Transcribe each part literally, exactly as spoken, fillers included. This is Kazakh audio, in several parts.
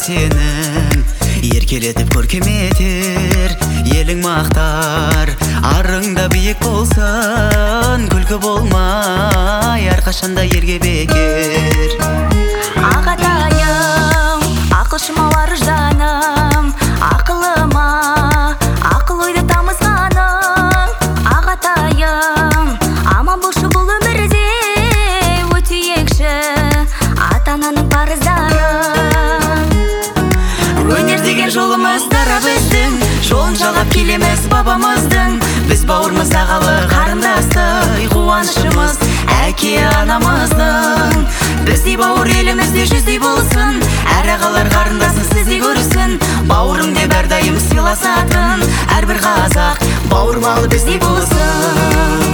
сенің, еркелетіп көркем етер, елің мақтар, арыңда биік болсын, күлкі болмай, әрқашанда ерге бекер. Ағатайым, ақылшыма бар жаным, ақылыма, ақыл ойды тамызғаның. Ағатайым, аман болшы бұл өмірде, өтейікші ата-ананың парыздары. Өнер деген жолымыз дара біздің, жолын жалғап келеміз бабамыздың. Біз бауырмыз ағалы қарындастай, қуанышымыз әке анамыздың. Біздей бауыр елімізде жүздей болсын, әр ағалар қарындасын сіздей көрсін. Бауырың деп әрдайым сыйласатын, әрбір қазақ бауырмалы біздей болсын.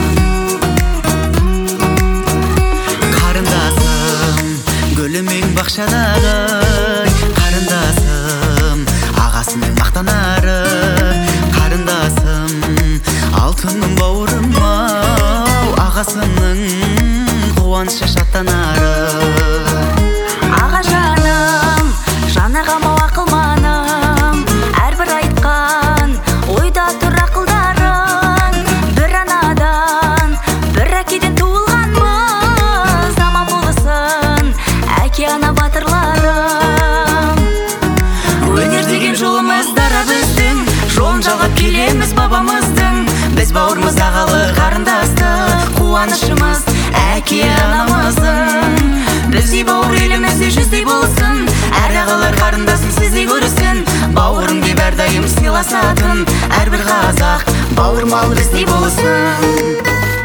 Қарындасым, гүлімең бақшадағы, қарындасым, ағасының мақтанары. Қарындасым, алтыным бауырым-ау, ағасының қуанышы шаттанары. Аға жаным, жан ағам-ау ақылманым, әрбір айтқан ойда тұр ақылдарың. Бір анадан, бір әкеден туылғанбыз, аман болсын әке ана батырларым. Өнер деген жолымыз дара біздің, жолын жалғап келеміз бабамыздың. Біз бауырмыз ағалы қарындасты, қуанышымыз әке анамыздың. Біздей бауыр елімізде жүздей болсын, әр ағалар қарындасын сіздей көрсін. Бауырың деп әрдайым сыйласатын, әрбір қазақ бауырмалы біздей болсын.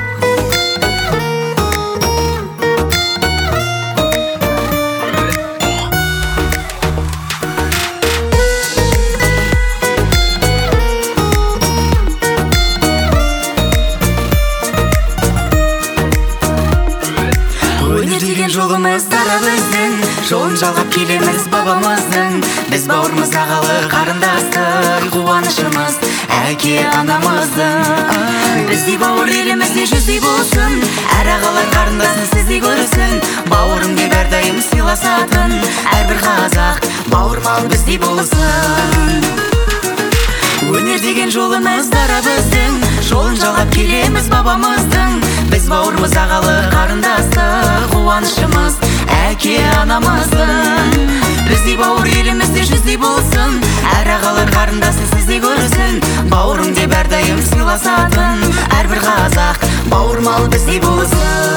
Өнер деген жолымыз дара біздің, жолын жалғап келеміз бабамыздың. Біз бауырмыз ағалы қарындасты, қуанышымыз әке анамыздың. Біздей бауыр елімізде жүздей болсын, әр ағалар қарындасын сіздей көрсін. Бауырың деп әрдайым сыйласатын, әрбір қазақ бауырмалы біздей болсын. Өнер деген жолымыз дара біздің, жолын жалғап келеміз бабамыздың. Біз бауырмыз ағалы қарындасты, қуанышымыз әке анамыздың. Біздей бауыр елімізде жүздей болсын, әр ағалар қарындасын сіздей көрсін. Бауырың деп әрдайым сыйласатын, әрбір қазақ бауырмалы біздей болсын.